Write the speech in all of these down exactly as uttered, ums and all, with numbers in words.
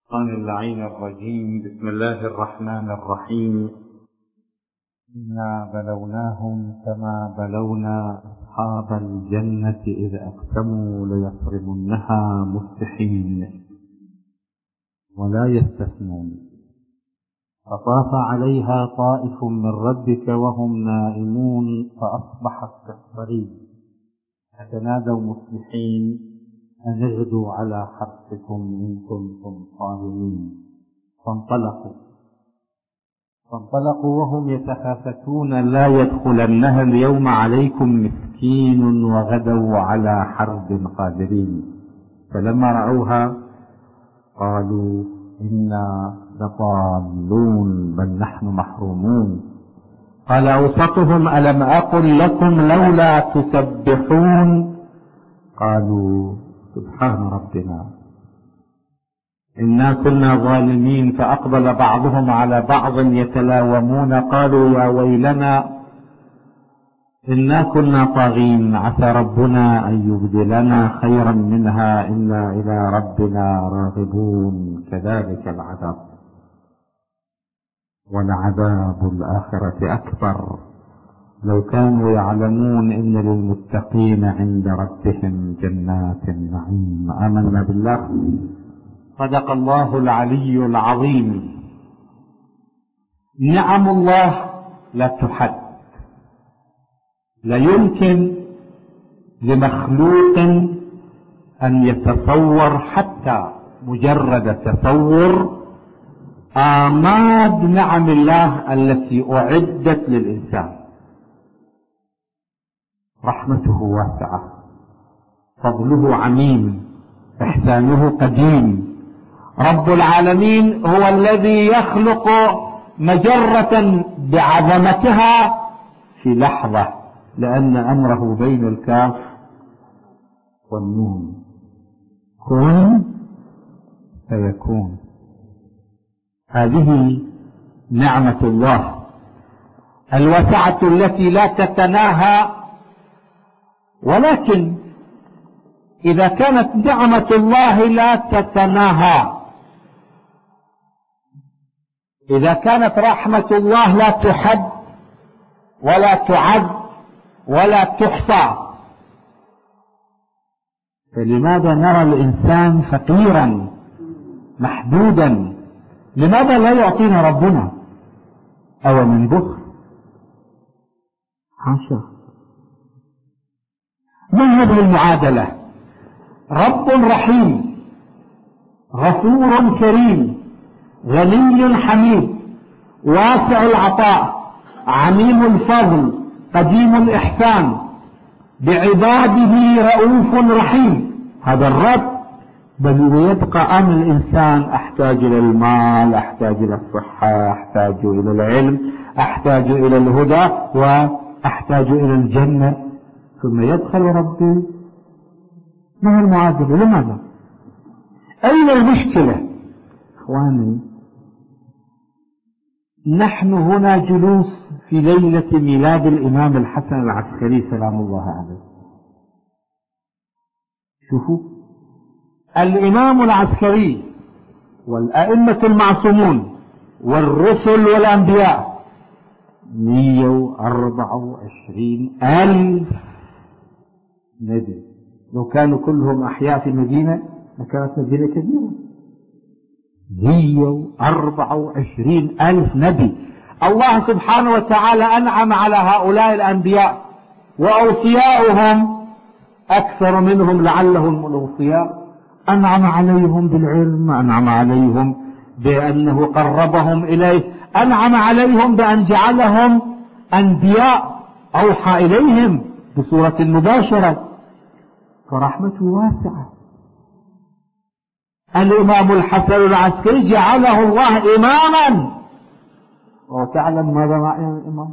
الشيطان اللعين الرجيم. بسم الله الرحمن الرحيم. إنا بلوناهم كما بلونا أصحاب الجنة إذ أقسموا ليصرمنها مصبحين ولا يستثنون فطاف عليها طائف من ربك وهم نائمون فأصبحت كالصريم فتنادوا مصبحين أن اغدوا على حرثكم إن كنتم صارمين فانطلقوا فانطلقوا وهم يتخافتون لا يدخلنها اليوم عليكم مسكين وغدوا على حرب قادرين فلما رأوها قالوا إنا لضالون بل نحن محرومون قال أوسطهم ألم أقل لكم لولا تسبحون قالوا سبحان ربنا إنا كنا ظالمين فأقبل بعضهم على بعض يتلاومون قالوا يا ويلنا إنا كنا طاغين عسى ربنا أن يبدلنا خيرا منها إنا إلى ربنا راغبون كذلك العذاب ولعذاب الآخرة أكبر لو كانوا يعلمون إن للمتقين عند ربهم جنات النعيم. آمنا بالله. صدق الله العلي العظيم. نعم الله لا تحد، لا يمكن لمخلوق أن يتصور حتى مجرد تصور آماد نعم الله التي أعدت للإنسان. رحمته واسعة، فضله عميم، إحسانه قديم. رب العالمين هو الذي يخلق مجرة بعظمتها في لحظة، لأن أمره بين الكاف والنون، كن فيكون. هذه نعمة الله الواسعة التي لا تتناهى. ولكن إذا كانت نعمة الله لا تتناهى، إذا كانت رحمة الله لا تحد ولا تعد ولا تحصى، فلماذا نرى الإنسان فقيرا محدودا؟ لماذا لا يعطينا ربنا؟ أو من بخل؟ حاشا. ما هذه المعادلة؟ رب رحيم، غفور كريم، غني حميد، واسع العطاء، عميم الفضل، قديم الإحسان، بعباده رؤوف رحيم. هذا الرب. بل ويبقى أنا الإنسان أحتاج إلى المال، أحتاج إلى الصحة، أحتاج إلى العلم، أحتاج إلى الهدى، وأحتاج إلى الجنة، ثم يدخل ربي. ما هي المعادلة؟ لماذا؟ أين المشكلة؟ إخواني، نحن هنا جلوس في ليلة ميلاد الإمام الحسن العسكري سلام الله عليه. شوفوا الإمام العسكري والأئمة المعصومون والرسل والأنبياء مئة وأربعة وعشرين ألف نبي. لو كانوا كلهم أحياء في المدينة لكانت مدينة كبيرة. مئة وأربعة وعشرين ألف نبي. الله سبحانه وتعالى أنعم على هؤلاء الأنبياء وأوصياؤهم أكثر منهم لعلهم الأوصياء. أنعم عليهم بالعلم، أنعم عليهم بأنه قربهم إليه، أنعم عليهم بأن جعلهم أنبياء أوحى إليهم بصورة مباشرة. فرحمته واسعة. الإمام الحسن العسكري جعله الله إماما. وتعلم ماذا معنى الإمام؟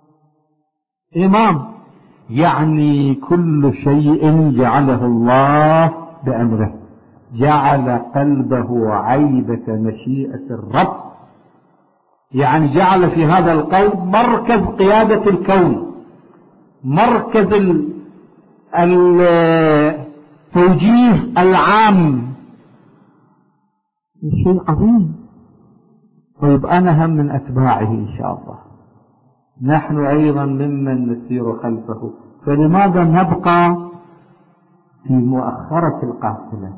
إمام يعني كل شيء جعله الله بأمره. جعل قلبه عيبة مشيئة الرب، يعني جعل في هذا القلب مركز قيادة الكون، مركز التوجيه العام شيء عظيم. طيب أنا هم من أتباعه إن شاء الله، نحن أيضا ممن نسير خلفه، فلماذا نبقى في مؤخرة القافلة؟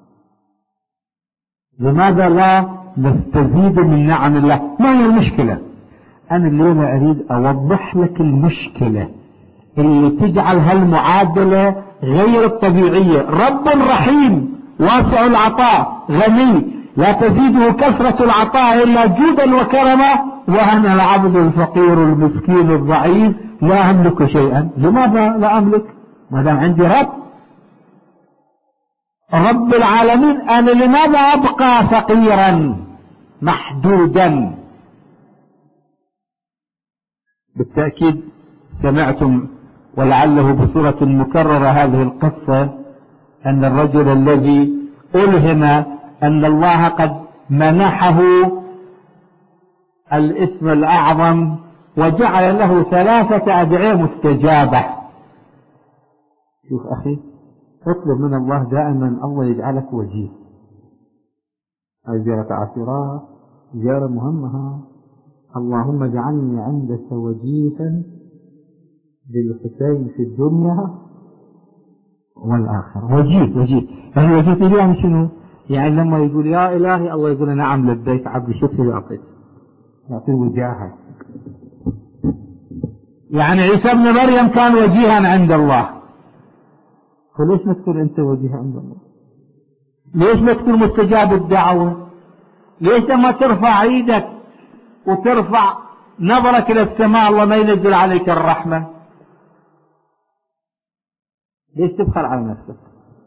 لماذا لا نستزيد من نعم الله؟ ما هي المشكلة؟ أنا الليلة أريد أوضح لك المشكلة اللي تجعل هالمعادلة غير الطبيعية. رب رحيم واسع العطاء غني لا تزيده كثرة العطاء إلا جودا وكرما، وأنا العبد الفقير المسكين الضعيف لا أملك شيئا. لماذا لا أملك ما دام عندي رب رب العالمين؟ أنا لماذا أبقى فقيرا محدودا؟ بالتأكيد سمعتم ولعله بصورة مكررة هذه القصة، أن الرجل الذي ألهم أن الله قد منحه الاسم الأعظم وجعل له ثلاثة أدعية مستجابة. شوف أخي، اطلب من الله دائما الله يجعلك وجيه. هذه زيارة عاشوراء زيارة مهمة. اللهم اجعلني عندك وجيها للحسين في الدنيا والآخرة. وجيه وجيه يعني وجيه يعني شنو؟ يعني لما يقول يا إلهي الله يقول نعم لبيك عبدي، شو يعطيك؟ يعطيه وجاهه. يعني عيسى ابن مريم كان وجيها عند الله، فليش ما تكون أنت وجيه عند الله؟ ليش ما تكون مستجاب الدعوة؟ ليش لما ترفع ايدك وترفع نظرك إلى السماء الله ما ينزل عليك الرحمة؟ ليش تبخل على نفسك؟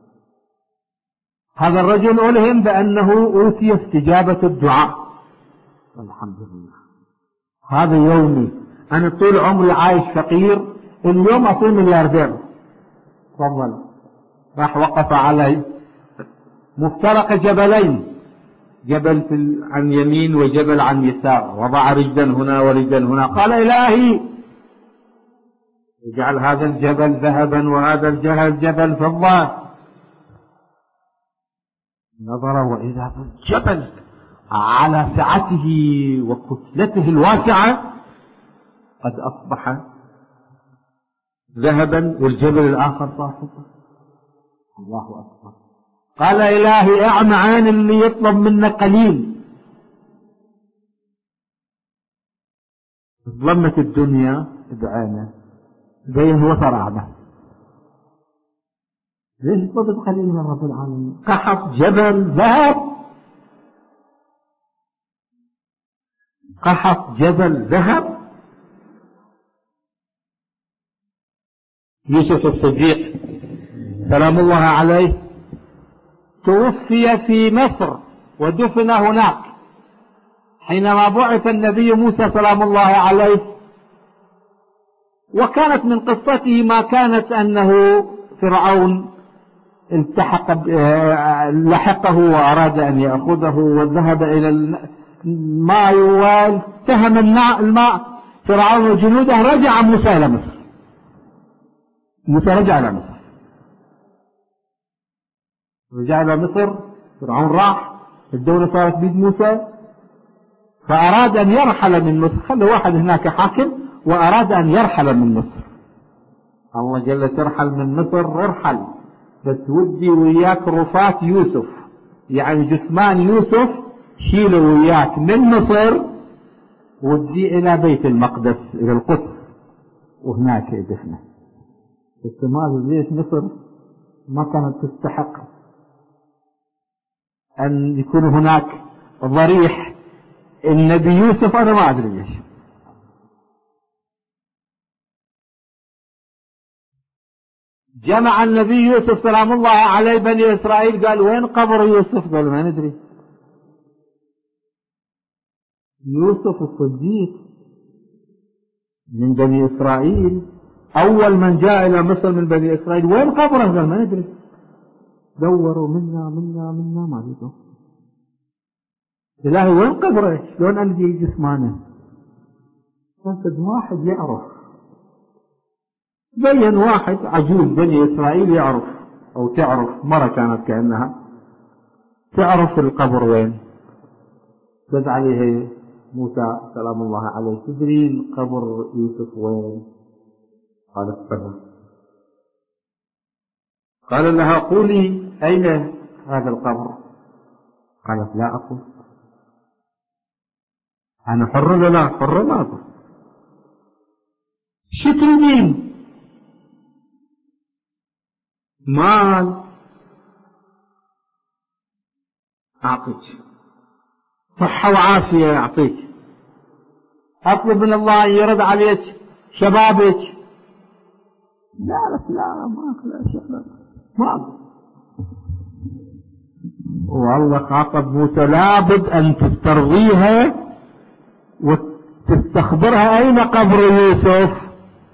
هذا الرجل ألهم بأنه أوتي استجابة الدعاء. الحمد لله. هذا يومي، أنا طول عمري عايش فقير، اليوم أصير ملياردير. تفضل. راح وقف علي مفترق جبلين، جبل في عن يمين وجبل عن يسار، وضع رجلا هنا ورجلا هنا، قال إلهي اجعل هذا الجبل ذهبا وهذا الجبل فضة. نظر وإذا الجبل على سعته وكتلته الواسعة قد أصبح ذهبا والجبل الآخر صاحبه. الله أكبر. قال إلهي اعمى عين اللي يطلب منا قليل. ظلمت الدنيا بعينه بين هو صرعبه. ليش يطلب قليل من رب العالمين؟ قحط جبل ذهب، قحط جبل ذهب. يوسف الصديق سلام الله عليه توفي في مصر ودفن هناك. حينما بعث النبي موسى سلام الله عليه، وكانت من قصته ما كانت أنه فرعون التحق لحقه وأراد أن يأخذه وذهب إلى الماء والتهم الماء فرعون وجنوده. رجع موسى إلى مصر. موسى رجع إلى مصر رجع إلى مصر فرعون راح، الدولة صارت بيد موسى، فأراد أن يرحل من مصر. خلى واحد هناك حاكم وأراد أن يرحل من مصر. الله جل ترحل من مصر ارحل، بس ودي وياك رفات يوسف، يعني جثمان يوسف شيله وياك من مصر ودي إلى بيت المقدس إلى القدس وهناك دفنه. بس ما ليش مصر ما كانت تستحق أن يكون هناك ضريح النبي يوسف؟ أنا ما أدري ليش. جمع النبي يوسف سلام الله عليه بني إسرائيل، قال وين قبر يوسف؟ قالوا ما ندري. يوسف الصديق من بني إسرائيل، أول من جاء إلى مصر من بني إسرائيل، وين قبره؟ قال ما ندري. دوروا منا منا منا ما لقوا. إلهي وين قبره؟ شلون ألقي جسمانه؟ قصد واحد يعرف، بين واحد عجوز بني إسرائيل يعرف أو تعرف، مرة كانت كأنها تعرف القبر وين. دز عليه موسى سلام الله عليه: تدرين قبر يوسف وين؟ قالت: بلى. قال لها: قولي أين هذا القبر؟ قالت: لا أقول، أنا حر ولا حر ما أقول. شو تريدين؟ مال أعطيك، صحة وعافية أعطيك، أطلب من الله أن يرد عليك شبابك. لا لا لا ما أخلى شغلة ما أقول. والله خاطب موسى: لابد أن تسترضيها وتستخبرها أين قبر يوسف.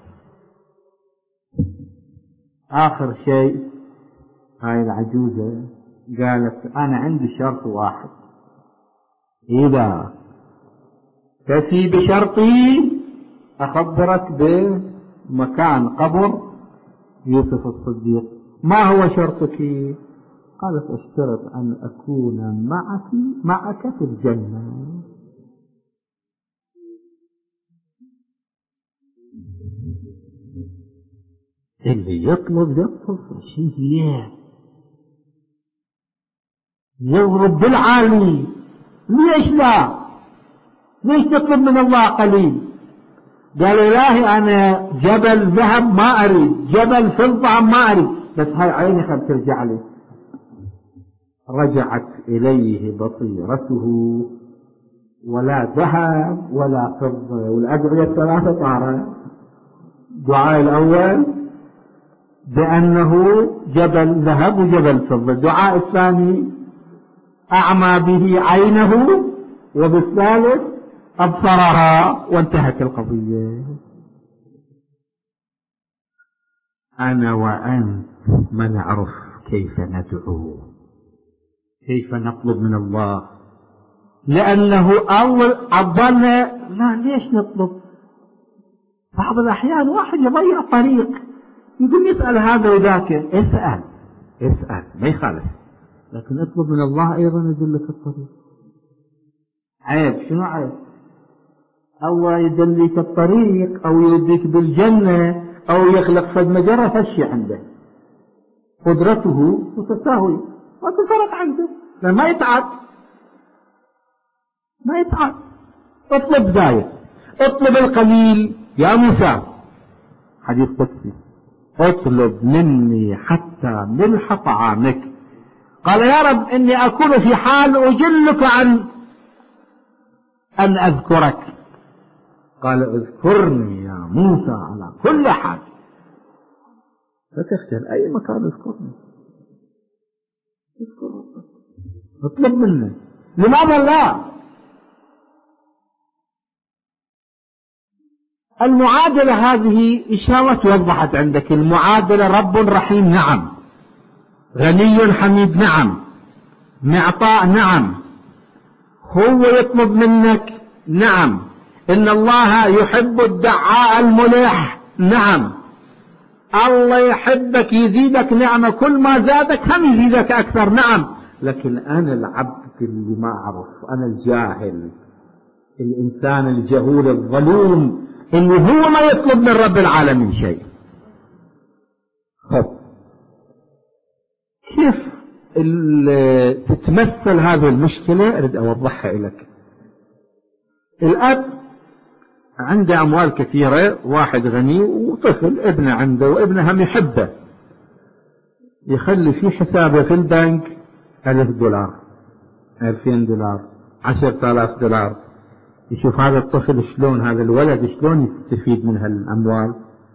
آخر شيء هاي العجوزة قالت: أنا عندي شرط واحد، إذا تفي بشرطي أخبرك بمكان قبر يوسف الصديق. ما هو شرطك؟ قالت: اشترط أن أكون معك معك في الجنة. اللي يطلب يطلب شيء ليه يضرب بالعالي. ليش لا؟ ليش تطلب من الله قليل؟ قال: إلهي أنا جبل ذهب ما أريد، جبل فضة ما أريد، بس هاي عيني خل ترجع لي. رجعت إليه بصيرته، ولا ذهب ولا فضة. والأدعية الثلاثة طارت. الدعاء الأول بأنه جبل ذهب وجبل فضة، الدعاء الثاني أعمى به عينه، وبالثالث أبصرها، وانتهت القضية. أنا وأنت ما نعرف كيف ندعو، كيف نطلب من الله، لأنه أول عضلنا لا ليش نطلب. بعض الأحيان واحد يضيع طريق يقول يسأل هذا وذاك، اسأل اسأل ما يخالف، لكن اطلب من الله أيضا يدلك الطريق. عيب شنو عيب؟ الله يدلك الطريق أو يوديك بالجنة أو يخلق فد مجرة فشي عنده، قدرته وتساوي ما تفرق عنده، ما يتعب ما يتعب. اطلب زايد، اطلب القليل. يا موسى حديث قدسي: اطلب مني حتى ملح طعامك. قال: يا رب إني أكون في حال أجلك عن أن أذكرك. قال: اذكرني يا موسى على كل حال، لا تختار أي مكان اذكرني. اطلب مني. لماذا لا؟ المعادلة هذه إن شاء الله توضحت عندك. المعادلة: رب رحيم نعم، غني حميد نعم، معطاء نعم، هو يطلب منك نعم، إن الله يحب الدعاء الملح نعم، الله يحبك يزيدك نعمة، كل ما زادك هم يزيدك أكثر نعم. لكن أنا العبد اللي ما أعرف، أنا الجاهل، الإنسان الجهول الظلوم اللي هو ما يطلب من رب العالمين شيء. خب كيف تتمثل هذه المشكلة؟ أريد أوضحها لك. الأب عنده أموال كثيرة، واحد غني وطفل ابنه عنده، وابنه هم يحبه، يخلي في حسابه في البنك ألف دولار، ألفين دولار، عشرة آلاف دولار. يشوف هذا الطفل شلون، هذا الولد شلون يستفيد من هالأموال.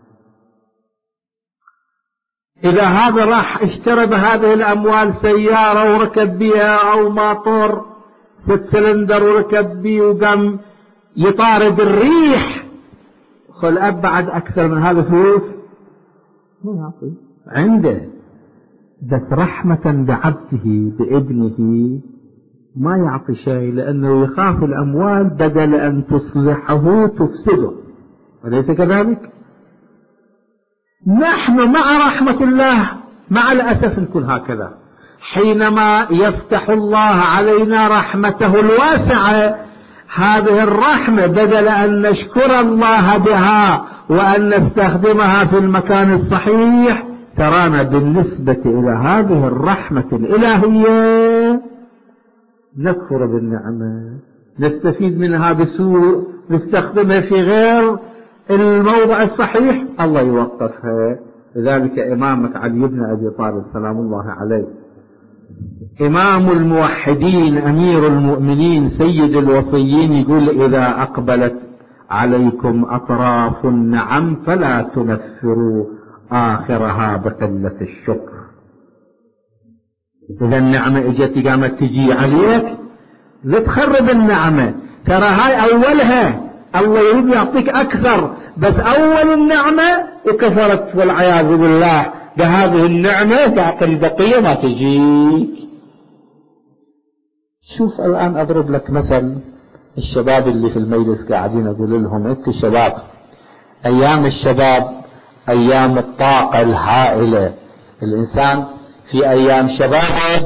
إذا هذا راح اشترى بهذه الأموال سيارة وركب بها أو ماطور ست سلندر وركب بيه وقام يطارد الريح، خل أب بعد أكثر من هذا فلوس ما يعطي عنده، بس رحمة بعبده بابنه ما يعطي شيء، لأنه يخاف الأموال بدل أن تصلحه تفسده، أليس كذلك؟ نحن مع رحمة الله مع الأسف نكون هكذا، حينما يفتح الله علينا رحمته الواسعة، هذه الرحمة بدل أن نشكر الله بها وأن نستخدمها في المكان الصحيح، ترانا بالنسبة إلى هذه الرحمة الإلهية نكفر بالنعمة، نستفيد منها بسوء، نستخدمها في غير الموضع الصحيح، الله يوقفها. لذلك إمامك علي بن أبي طالب سلام الله عليه، إمام الموحدين أمير المؤمنين سيد الوصيين، يقول: إذا أقبلت عليكم أطراف النعم فلا تنفروا آخرها بقلة الشكر. إذا النعمة اجت قامت تجي عليك لا تخرب النعمة، ترى هاي أولها، الله يريد يعطيك أكثر، بس أول النعمة وكفرت والعياذ بالله بهذه النعمة تعطي البقية ما تجيك. شوف الآن أضرب لك مثل، الشباب اللي في المجلس قاعدين أقول لهم: أنت شباب، أيام الشباب أيام الطاقة الهائلة، الإنسان في أيام شبابه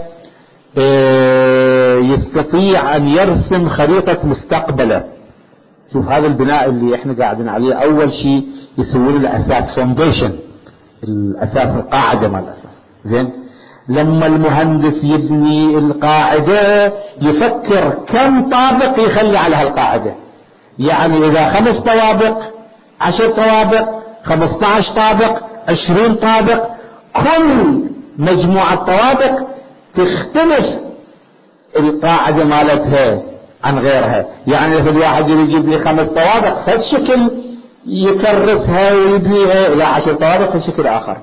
يستطيع أن يرسم خريطة مستقبله. شوف هذا البناء اللي احنا قاعدين عليه، أول شيء يسوون له أساس، فونديشن، الأساس القاعدة مال الأساس. زين، لما المهندس يبني القاعدة يفكر كم طابق يخلي على هالقاعدة، يعني إذا خمس طوابق، عشر طوابق، خمسة عشر طابق، عشرين طابق، كل مجموعة طوابق تختلف القاعدة مالتها عن غيرها. يعني إذا الواحد يجيب لي خمس طوابق فهذا شكل يكرسها ويبنيها إلى عشر طوابق في شكل آخر.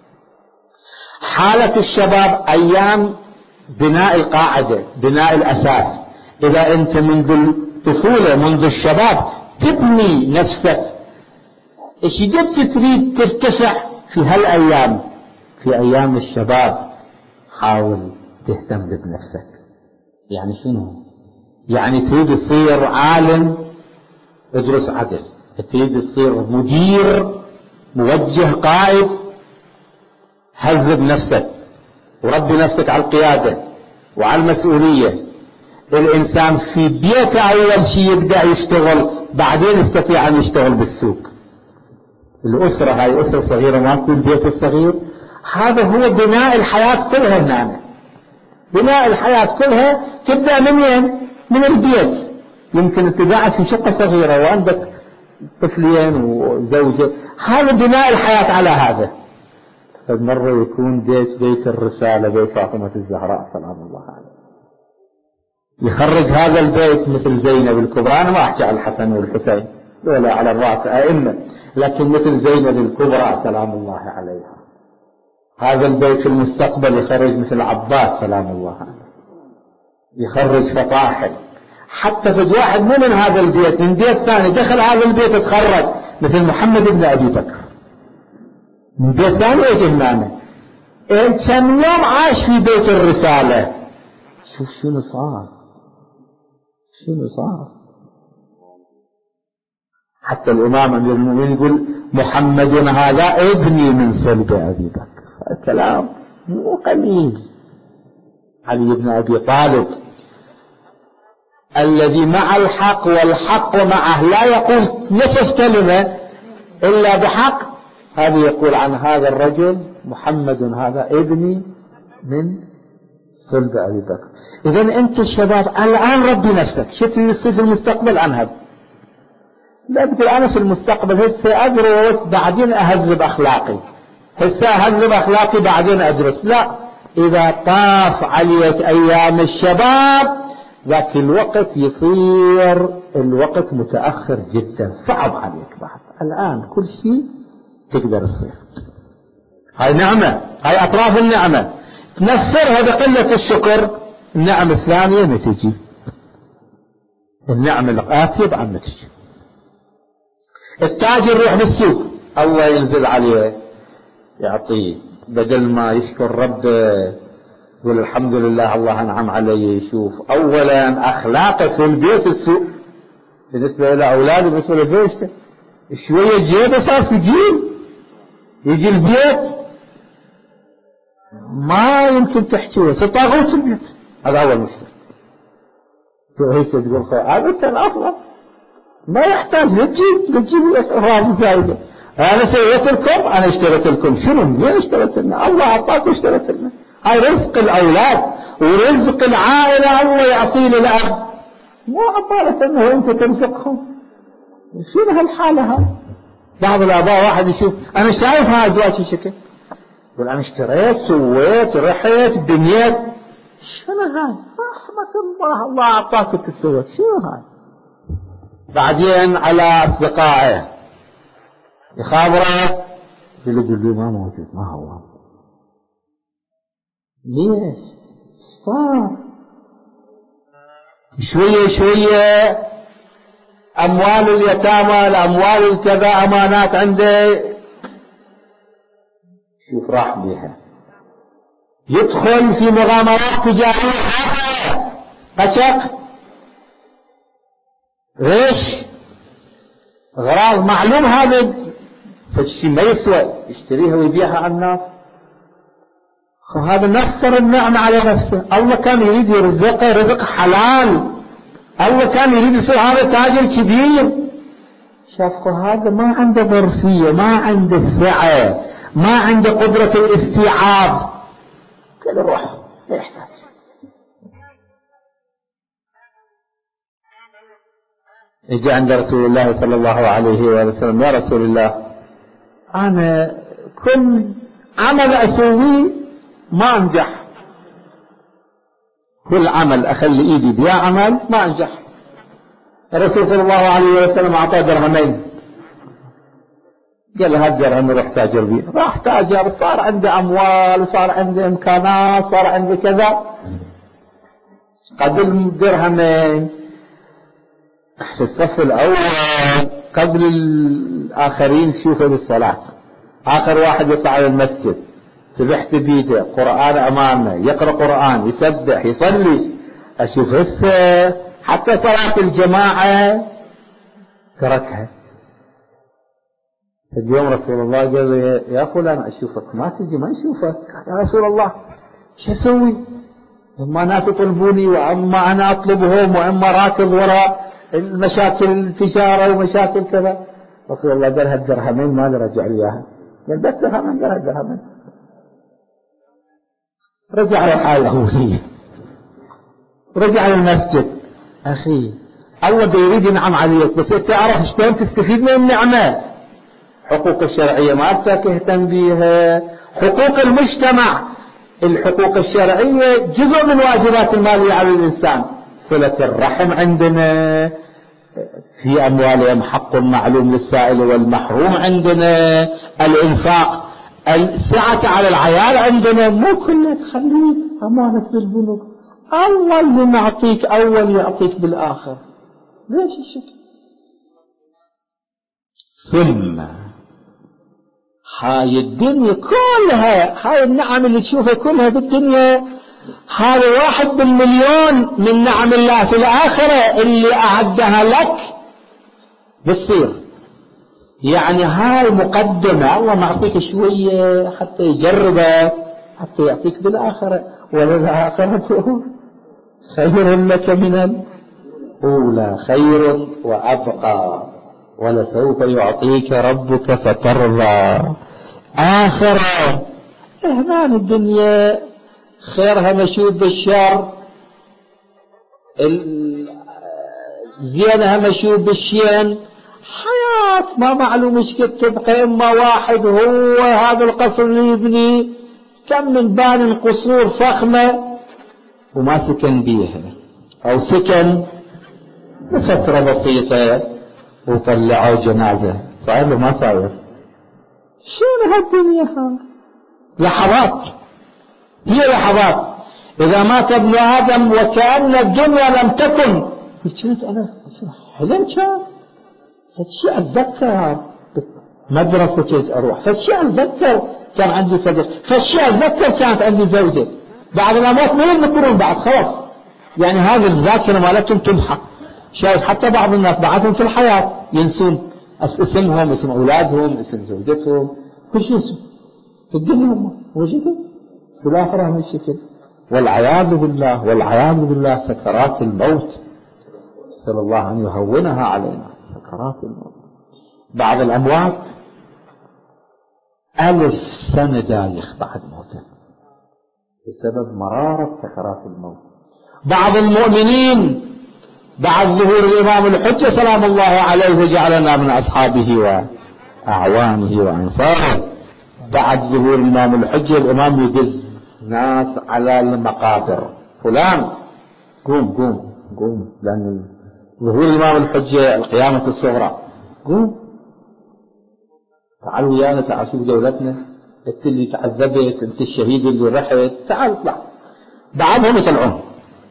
حالة الشباب أيام بناء القاعدة، بناء الأساس. إذا أنت منذ الطفولة منذ الشباب تبني نفسك، إيش قد تريد ترتفع في هالأيام، في أيام الشباب حاول تهتم بنفسك. يعني شنو؟ يعني تريد تصير عالم، ادرس عدل. تريد تصير مدير، موجه، قائد، هذب نفسك وربي نفسك على القيادة وعلى المسؤولية. الإنسان في بيته أول شيء يبدأ يشتغل، بعدين يستطيع أن يشتغل بالسوق. الأسرة هاي أسرة صغيرة، ما تكون بيت الصغير، هذا هو بناء الحياة كلها. هنا بناء الحياة كلها تبدأ من وين؟ من البيت. يمكن انت قاعد في شقة صغيرة وعندك طفلين وزوجة، هذا بناء الحياة على هذا. فمرة يكون بيت بيت الرسالة، بيت فاطمة الزهراء سلام الله عليها، يخرج هذا البيت مثل زينب الكبرى. أنا ما أحكي على الحسن والحسين ولا على الرأس أئمة، لكن مثل زينب الكبرى سلام الله عليها. هذا البيت في المستقبل يخرج مثل عباس سلام الله عليه، يخرج فطاحل. حتى في واحد مو من هذا البيت، من بيت ثاني دخل هذا البيت تخرج مثل محمد بن أبي بكر، من بيت ثاني يجي هنا. كم يوم عاش في بيت الرسالة. شوف شنو صار، شنو صار. حتى الإمام أمير المؤمنين يقول: محمد هذا ابني من صلب أبي بكر. كلام مو قليل. علي بن أبي طالب الذي مع الحق والحق معه، لا يقول نصف كلمة إلا بحق، هذا يقول عن هذا الرجل: محمد هذا ابني من صلب أبي بكر. إذن أنت الشباب الآن ربي نفسك، شو تريد تصير في المستقبل؟ أنهب. لا تقول أنا في المستقبل هسه أدرس بعدين أهذب أخلاقي، هسه أهذب أخلاقي بعدين أدرس. لا، إذا طاف عليك أيام الشباب ذاك الوقت يصير الوقت متأخر جدا، صعب عليك بعد. الآن كل شيء تقدر تصير. هاي نعمة، هاي أطراف النعمة، تنفرها بقلة الشكر. النعمة الثانية ما تجي، النعمة الآتية بعد ما تجي. التاجر يروح بالسوق، الله ينزل عليه يعطيه، بدل ما يشكر ربه يقول الحمد لله الله أنعم علي. يشوف أولا أخلاقه في البيت السوق، بالنسبة إلى أولاده بالنسبة لزوجته، شوية جيبه صار في جيل، يجي البيت ما يمكن تحكي طاغوت البيت. هذا أول مشكلة. هسه تقول هذا السن أفضل ما يحتاج لتجيب لتجيب أغراض زايدة. أنا سويت لكم، أنا اشتريت لكم. شنو؟ مين اشتريت لنا؟ الله أعطاك واشتريت لنا. هاي رزق الأولاد ورزق العائلة الله يعطيه للأب، مو عبالة أنه أنت ترزقهم. شنو هالحالة هاي؟ بعض الآباء واحد يشوف أنا شايف هاي أزواج شكل، يقول أنا اشتريت سويت رحت بنيت. شنو هاي؟ رحمة الله، الله أعطاك وتسويت. شنو هاي؟ بعدين على أصدقائه يخابره يقول له ما موجود، ما هو. ليش؟ صار شوية شوية أموال اليتامى الأموال الكذا أمانات عنده، شوف راح بيها، يدخل في مغامرات تجارية قشق غش غراض معلوم هذا فالشيء ما يسوى يشتريها ويبيعها على الناس. هذا نصر النعمة على نفسه. الله كان يريد يرزقه رزق حلال، الله كان يريد يصير هذا تاجر كبير. شافوا هذا ما عنده ظرفية، ما عنده سعة، ما عنده قدرة الاستيعاب. قال روح لا يحتاج. يجي عند رسول الله صلى الله عليه وسلم، يا رسول الله أنا كل عمل أسويه ما أنجح، كل عمل أخلي إيدي بيا عمل ما أنجح. الرسول صلى الله عليه وسلم أعطاه درهمين، قال له هالدرهم روح تاجر بيه. راح تاجر، صار عنده أموال، صار عنده إمكانات، صار عنده كذا. قبل درهمين في الصف الأول قبل الآخرين شوفه بالصلاة، آخر واحد يطلع على المسجد سبحت بيده قرآن أمامه يقرأ قرآن يسبح يصلي. أشوف هسه حتى صلاة الجماعة تركها. اليوم رسول الله قال له يا فلان أشوفك ما تجي ما نشوفك. يا رسول الله شو أسوي؟ إما ناس يطلبوني وأما أنا أطلبهم وأما راكض وراء المشاكل التجارة ومشاكل كذا. رسول الله قال هالدرهمين ما رجع لي إياها. قال بس درهمين. قال هالدرهمين رجع لحاله فيه، رجع للمسجد. أخي الله دا يريد ينعم عليك، بس تعرف شلون تستفيد من النعمة. حقوق الشرعية ما تهتم بيها، حقوق المجتمع الحقوق الشرعية جزء من واجبات المالية على الإنسان. صلة الرحم عندنا، في أموالهم حق معلوم للسائل والمحروم عندنا، الإنفاق، السعة على العيال عندنا. مو كله تخليه أمانة بالبنوك. الله اللي نعطيك أول يعطيك بالآخر. ليش الشكل؟ ثم هاي الدنيا كلها، هاي النعم اللي تشوفها كلها بالدنيا، هذا واحد بالمليون من نعم الله في الآخرة اللي أعدها لك بالصير. يعني هاي مقدمة، الله معطيك شوية حتى يجربك حتى يعطيك بالآخرة. وللآخرة خير لك من الأولى، خير وأبقى، ولسوف يعطيك ربك فترضى. آخرة هنا الدنيا خيرها مشوب بالشر، زينها مشوب بالشين. حياة ما معلوم ايش كيف تبقى. اما واحد هو هذا القصر اللي يبني كم من بان قصور فخمة وما سكن بيها، او سكن لفترة بسيطة وطلعوا جنازة. صاير له ما صاير؟ شنو هالدنيا ها؟ لحظات، هي لحظات. إذا مات ابن آدم وكأن الدنيا لم تكن. قلت أنا حلم كان فالشيء أتذكر مدرسة كنت أروح، فالشيء أتذكر كان عندي صديق، فالشيء أتذكر كانت عندي زوجة. بعد الأموات ما يذكرون بعد خلاص. يعني هذه الذاكرة مالتهم تمحى. شايف حتى بعض الناس بعدهم في الحياة ينسون اسمهم، اسم أولادهم، اسم زوجتهم، كل شيء اسم في الدنيا هم وجدوا بالآخرة من الشكل. والعياذ بالله والعياذ بالله سكرات الموت، نسأل الله أن يهونها علينا. سكرات الموت، بعض الأموات ألف سنة دايخ بعد موته بسبب مرارة سكرات الموت. بعض المؤمنين بعد ظهور الإمام الحجة سلام الله عليه وجعلنا من أصحابه وأعوانه وأنصاره، بعد ظهور الإمام الحجة الإمام يدز ناس على المقابر، فلان قوم قوم قوم، لأن ظهور الإمام الحجة القيامة الصغرى، قوم تعال ويانا، تعال شوف دولتنا، انت اللي تعذبت، انت الشهيد اللي رحت، تعال اطلع. بعضهم يطلعون،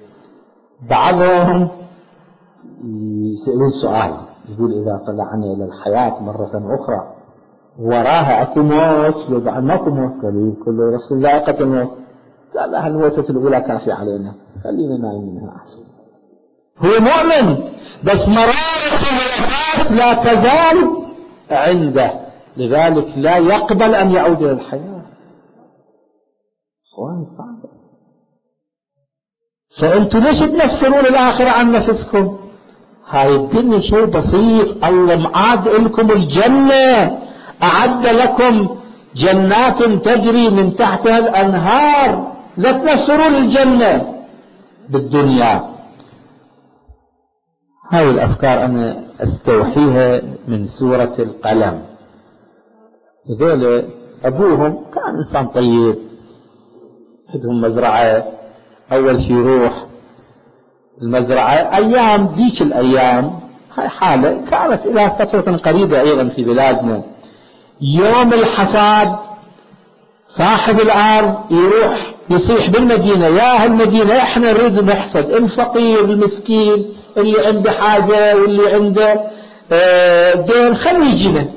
بعضهم يسألون سؤال، يقول إذا طلعنا إلى الحياة مرة أخرى وراها أكو موت؟ لو بعد ماكو موت قالوا كله رسول ذائقة الموت. قال لها الموتة الأولى كافية علينا، خلينا نايمينها أحسن. هو مؤمن بس مرارة الحياة لا تزال عنده، لذلك لا يقبل أن يعود إلى الحياة. أخواني صعبة. فأنتوا ليش تنفرون الآخرة عن نفسكم؟ هاي الدنيا شيء بسيط، الله معاد لكم الجنة، أعد لكم جنات تجري من تحتها الأنهار، لا تنفرون الجنة بالدنيا. هاي الأفكار أنا أستوحيها من سورة القلم. هذول أبوهم كان إنسان طيب، عندهم مزرعة، أول شي يروح المزرعة أيام ديش الأيام، هاي حالة كانت إلى فترة قريبة أيضا في بلادنا. يوم الحصاد صاحب الأرض يروح يصيح بالمدينة، يا أهل المدينة إحنا نريد نحصد، الفقير المسكين اللي عنده حاجة واللي عنده دين خليه يجينا.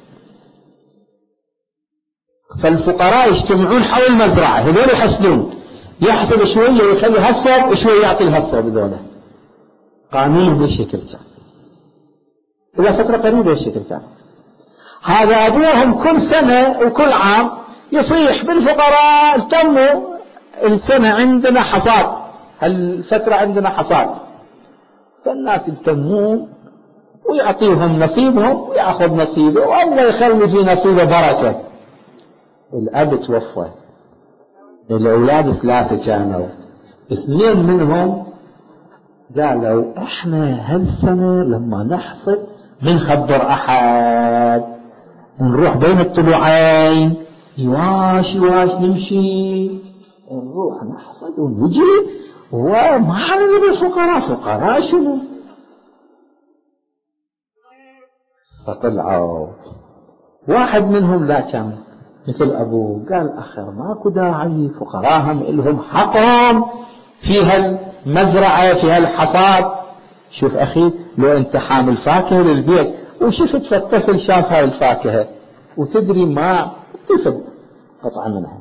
فالفقراء يجتمعون حول المزرعة، هذول يحصدون، يحصد شوية ويخلي هالصوب وشوية يعطي الهالصوب. هذول قانون بالشكل كان إلى فترة قريبة الشكل كان. هذا أبوهم كل سنة وكل عام يصيح بالفقراء التموا السنة عندنا حصاد، هالفترة عندنا حصاد، فالناس يلتمون ويعطيهم نصيبهم ويأخذ نصيبه، والله يخلي في نصيبه بركة. الأب توفى، الأولاد ثلاثة كانوا، اثنين منهم قالوا احنا هالسنة لما نحصد من خبر أحد، نروح بين الطلوعين يواش يواش نمشي نروح نحصد ونجي، وما عرفوا بالفقراء، فقراء شنو؟ فطلعوا واحد منهم لا كان مثل أبوه، قال أخر ماكو داعي، فقراهم إلهم حقهم في هالمزرعة في هالحصاد. شوف أخي، لو أنت حامل فاكهة للبيت وشفت فالطفل شاف هاي الفاكهة وتدري ما تفد قطعة منها.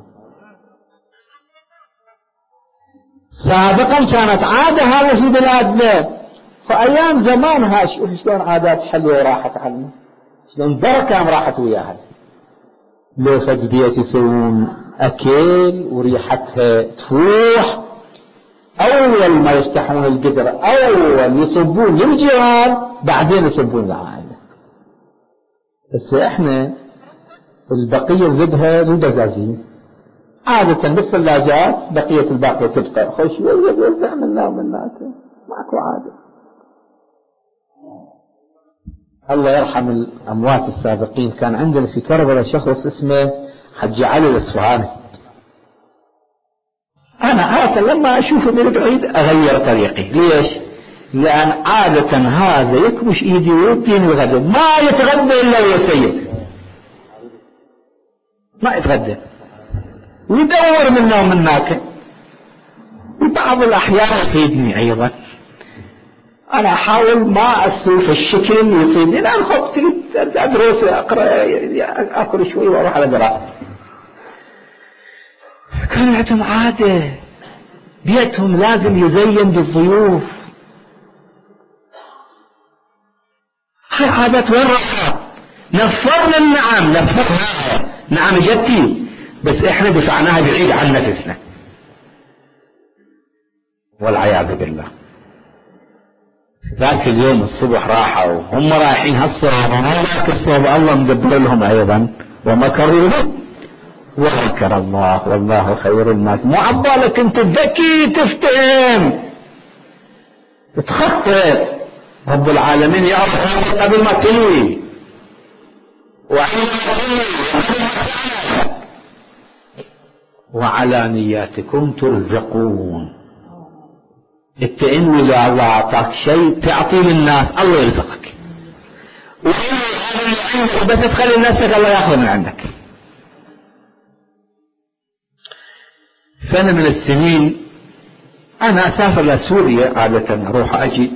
سابقا كانت عادة هذا في بلادنا، فأيام زمانها شوف شلون عادات حلوة وراحت عنه، شلون بركة راحت وياها. لو فد بيت يسوون أكل وريحتها تفوح، أول ما يفتحون القدر أول يصبون للجيران بعدين يصبون للعائلة. بس إحنا البقية نذبها للدجاجين عادة بالثلاجات، بقية الباقية تبقى خوش ويوزع منا ومناك، ماكو عادة. الله يرحم الأموات السابقين. كان عندنا في كربلاء شخص اسمه حج علي الأصفهاني، أنا عادة لما أشوفه من بعيد أغير طريقي. ليش؟ لأن عادة هذا يكبش إيدي ويديني الغداء، ما يتغدى إلا ويسيد، ما يتغدى ويدور منا ومناك. وبعض الأحيان يفيدني أيضا، أنا أحاول ما أسوي في الشكل يفيدني، لأن خبت أدرس أقرأ أكل شوي وأروح على قراءة. كان عندهم عادة بيتهم لازم يزين بالضيوف، هاي عادة وين راحت؟ نفرنا النعم، نفرها نعم جدتي، بس احنا دفعناها بعيد عن نفسنا والعياذ بالله. ذاك اليوم الصبح راحوا وهم رايحين هالصوب وذاك الصوب الله مدبر لهم ايضا ومكروا ومكر الله والله خير الماكرين. مو عبالك انت ذكي تفتهم تخطط، رب العالمين يعرف قبل ما تنوي وعلى نياتكم ترزقون. انت انوي اذا الله اعطاك شيء تعطي للناس الله يرزقك، بس تخلي لنفسك الله ياخذ من عندك. سنة من السنين انا اسافر لسوريا عادة اروح اجي،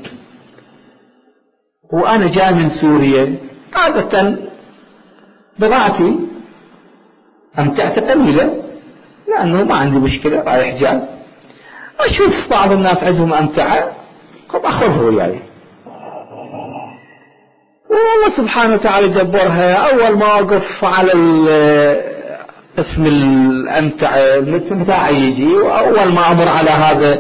وانا جاي من سوريا عادة بضاعتي امتعت قليلة لانه ما عندي مشكلة رايح جاي، اشوف بعض الناس عندهم امتعة اخذه وياي. والله سبحانه وتعالى جبرها. اول ما اقف على اسم الامتعة المتاع يجي، واول ما امر على هذا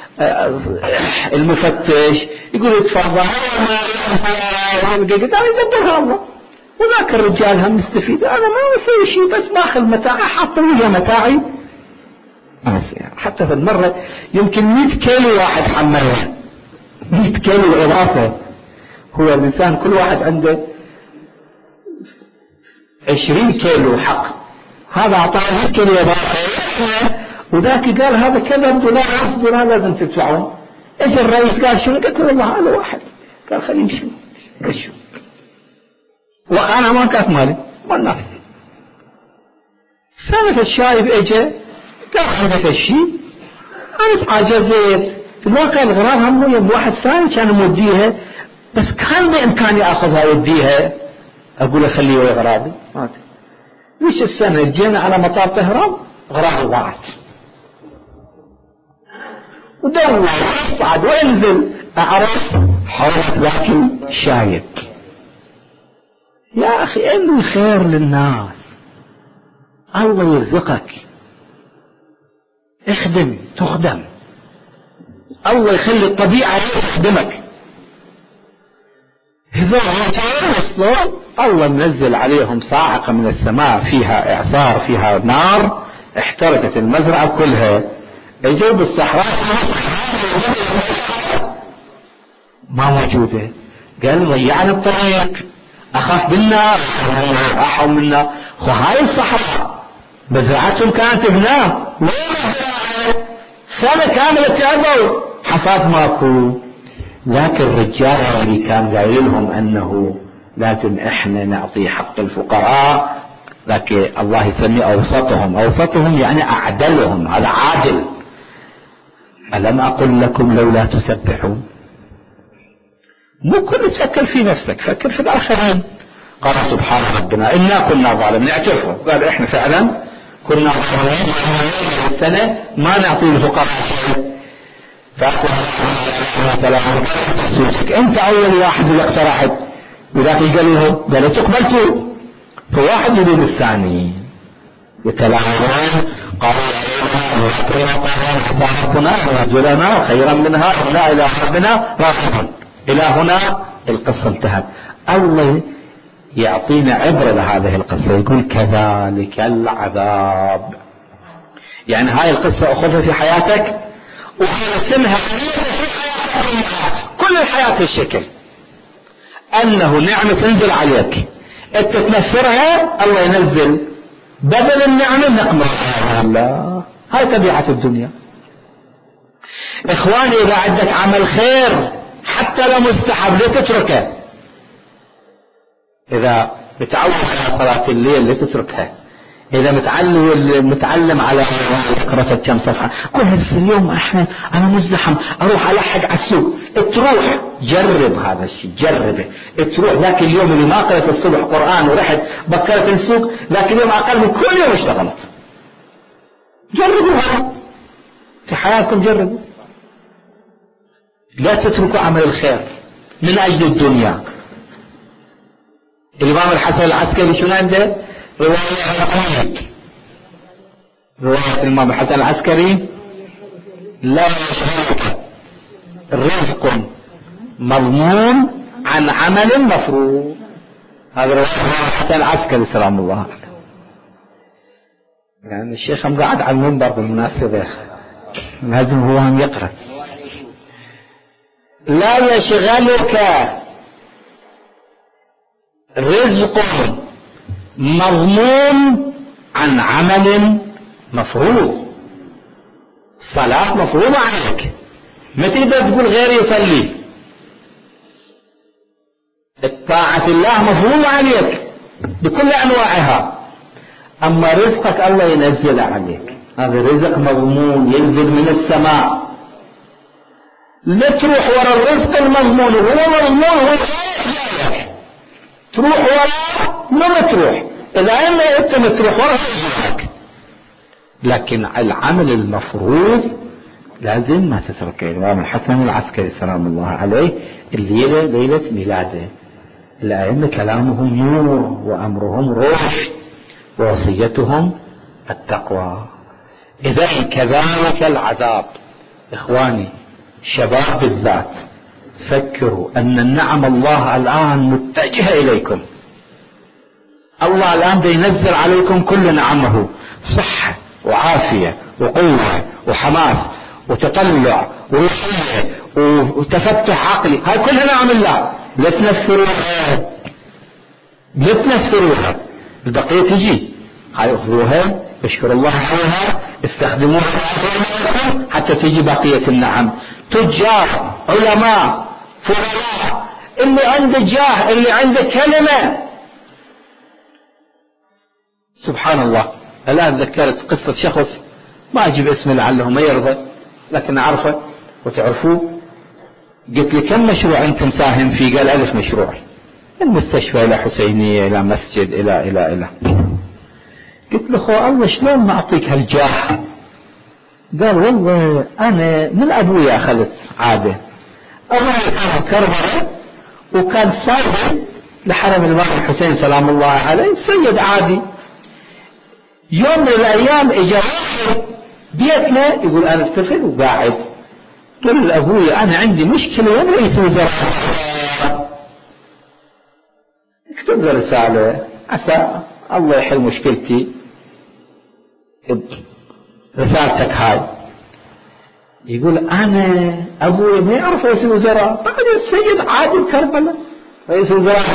المفتش يقول تفضل، قلت انا يدبرها الله، وذاك الرجال هم مستفيد، انا ما اسوي شيء بس باخذ متاعي حاط ويا متاعي. حتى في المرة يمكن مئة كيلو واحد حملها، مئة كيلو اضافة. هو الانسان كل واحد عنده عشرين كيلو حق، هذا اعطاه مئة كيلو اضافة، وذاك قال هذا كذا دولار عشرة دولار لازم تدفعون. اجى الرئيس قال شنو؟ قلت له والله هذا واحد. قال خلينا نشوف نشوف، وانا ما كانت مالي مال نفسي. سنة الشايب اجى قال هذا الشيء انا تعجزت. الواقع الغرار هم يوم واحد ثاني كان موديها، بس كان بامكاني اخذها وديها، اقول له خليه ويا غراضي. وش السنة جينا على مطار طهران غرار ضاعت، ودور اصعد وانزل اعرف حولت ذاك الشايب. يا اخي انه الخير للناس الله يرزقك، اخدم تخدم، الله يخلي الطبيعة تخدمك. إذا وصلوا الله منزل عليهم صاعقة من السماء فيها إعصار فيها نار، احترقت المزرعة كلها. اجوا بالصحراء ما موجودة، قال ضيعنا الطريق أخاف بالنار، راحوا منا. وهاي الصحراء مزرعتهم كانت هناك سنة كاملة تعبوا حصاد ماكو. لكن الرجال اللي كان قايل لهم انه لازم احنا نعطي حق الفقراء، لكن الله يسمي اوسطهم، اوسطهم يعني اعدلهم، هذا عادل. الم اقل لكم لولا تسبحون؟ مو كل تفكر في نفسك، فكر في الاخرين. قال سبحان ربنا انا كنا ظالمين، نعترفوا قال احنا فعلا كنا ظالمين، السنة ما نعطي الفقراء شيء. انت اول واحد اللي اقترحت، وذاك قال له قال تقبلتوا، فواحد يريد الثاني يتلاعبون. قالوا ربنا ورجلنا خيرا منها ولا الى ربنا راغبون. الى هنا القصة انتهت. الله يعطينا عبرة لهذه القصة، يقول كذلك العذاب. يعني هاي القصة اخذها في حياتك وحرسمها كل الحياة الشكل، انه نعمة تنزل عليك انت تنفرها الله ينزل بدل النعمة نقمة. الله هاي طبيعة الدنيا. اخواني اذا عندك عمل خير حتى لو مستحب لا تتركه، اذا بتعود على صلاة الليل لا تتركها، اذا متعلم متعلم على قراءة كم صفحة كل هذا اليوم احنا انا مزدحم اروح الحق على السوق، تروح جرب هذا الشيء، جربه تروح. ذاك اليوم اللي ما قرأت الصبح قرآن ورحت بكرت السوق، ذاك اليوم اقل من كل يوم اشتغلت. جربوا هذا في حياتكم، جربوا. لا تتركوا عمل الخير من اجل الدنيا. الامام الحسن العسكري شنو عنده؟ رواية عن قائد رواية الإمام الحسن العسكري لا يشغلك رزق مضمون عن عمل مفروض. هذا رواية الإمام الحسن العسكري سلام الله عليه. يعني الشيخ هم قاعد على المنبر بالمناسبة، لازم هو هم يقرأ. لا يشغلك رزق مضمون عن عمل مفروض. صلاة مفروضة عليك، ما تقدر تقول غير يصلي. الطاعة الله مفروضة عليك بكل أنواعها، أما رزقك الله ينزل عليك، هذا رزق مضمون ينزل من السماء. لا تروح وراء الرزق المضمون وهو مضمون هو غيرك، تروح وراء ما تروح، إذا أنا أنت ما تروح وراء رزقك. لكن العمل المفروض لازم ما تتركه. الإمام الحسن العسكري سلام الله عليه الليلة ليلة ميلاده، الأئمة كلامهم نور وأمرهم رشد ووصيتهم التقوى. إذا كذلك العذاب. إخواني شباب بالذات، فكروا أن النعم الله الآن متجهة إليكم. الله الآن بينزل عليكم كل نعمه، صحة وعافية وقوة وحماس وتطلع وروحية وتفتح عقلي، هاي كلها نعم الله. لا تنفروها، لا تنفروها، البقية تجي، هاي اخذوها اشكر الله عليها، استخدموها حتى تجي بقية النعم. تجار، علماء، فقراء، اللي عنده جاه، اللي عنده كلمة. سبحان الله. الآن ذكرت قصة شخص ما أجيب اسمه لعله ما يرضى، لكن أعرفه وتعرفوه. قلت لي كم مشروع أنت مساهم فيه؟ قال ألف مشروع، من مستشفى إلى حسينية إلى مسجد إلى إلى إلى. قلت له خو الله شلون ما أعطيك هالجاه؟ قال والله أنا من أبويا أخذت عادة. أبويا كان كربلاء وكان سايد لحرم الإمام الحسين سلام الله عليه، سيد عادي. يوم من الأيام إجا واحد بيتنا يقول أنا طفل وقاعد، قال لأبويا أنا عندي مشكلة وين رئيس وزراء؟ اكتب له رسالة عسى الله يحل مشكلتي، رسالتك هاي. يقول أنا أبويا ما يعرف رئيس الوزراء، بعد السيد عادل كربلاء رئيس الوزراء.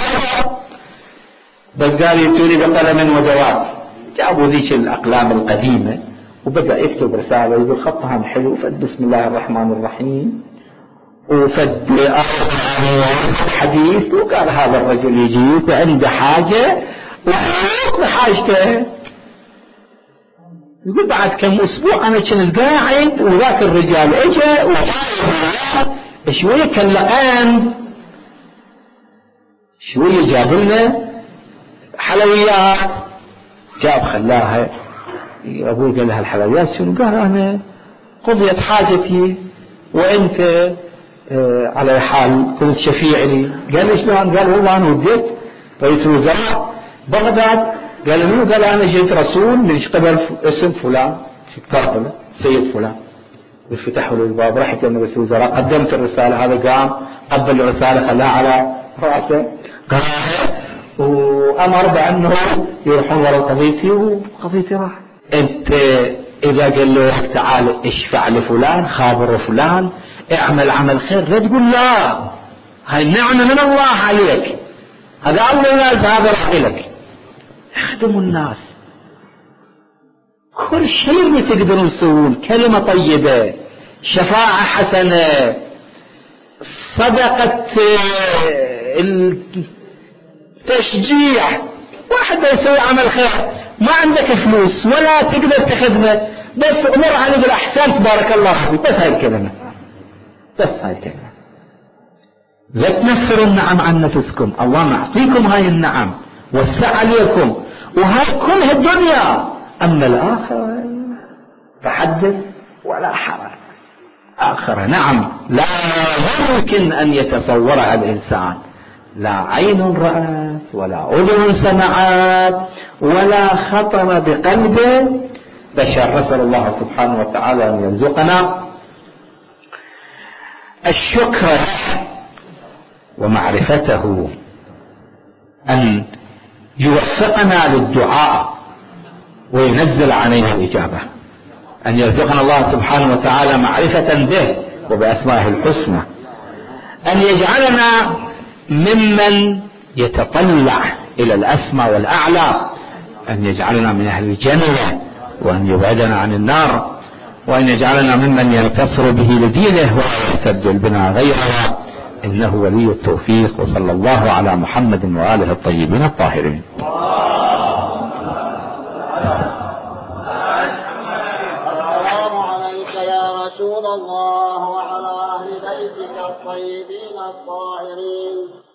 بس قال يتوني بقلم ودوات. جابوا ذيك الأقلام القديمة وبدأ يكتب رسالة، يقول خطها حلو، فد بسم الله الرحمن الرحيم وفد حديث، وقال هذا الرجل يجيك وعنده حاجة وحاجته. يقول بعد كم أسبوع أنا كنت قاعد وذاك الرجال اجى وشوية كلقان، شوية جاب لنا حلويات، جاب خلاها. أبوي قال لها الحلويات شنو؟ قال أنا قضيت حاجتي وأنت آه على حال كنت شفيع لي. قال لي شلون؟ قال والله أنا وديت رئيس الوزراء بغداد. قال منو؟ قال أنا جيت رسول من قبل اسم فلان في كربلاء سيد فلان، وفتحوا له الباب، رحت لأن رئيس الوزراء قدمت الرسالة، هذا قام قبل الرسالة خلاها على رأسه قراها وأمر بأنه يروحون وراء قضيتي، وقضيتي راح. أنت إذا قال له تعال اشفع لفلان، خابر فلان، اعمل عمل خير، لا تقول لا، هاي النعمة من الله عليك، هذا الله ناس، هذا راح لك. اخدموا الناس، كل شيء اللي تقدرون تسوون، كلمة طيبة، شفاعة حسنة، صدقة التشجيع. واحد يسوي عمل خير ما عندك فلوس ولا تقدر تخدمه، بس امر عليه بالاحسان تبارك الله فيك، بس هاي الكلمة، بس هاي الكلمة. لا تنفروا النعم عن نفسكم، الله معطيكم هاي النعم، وسع عليكم، وهاي كلها الدنيا. أما الآخرة فحدث ولا حرج. آخرة نعم لا يمكن أن يتصورها الإنسان، لا عين رأت ولا أذن سمعت ولا خطر بقلبه بشر. نسأل الله سبحانه وتعالى أن يرزقنا الشكر ومعرفته، أن يوفقنا للدعاء وينزل علينا الإجابة، أن يرزقنا الله سبحانه وتعالى معرفة به وبأسمائه الحسنى، أن يجعلنا ممن يتطلع إلى الأسمى والأعلى، أن يجعلنا من أهل الجنة، وأن يبعدنا عن النار، وأن يجعلنا ممن ينتصر به لدينه ولا يستبدل بنا غيرنا، إنه ولي التوفيق. وصلى الله على محمد وآله الطيبين الطاهرين. السلام عليك يا رسول الله وعلى أهل بيتك الطيبين الطاهرين.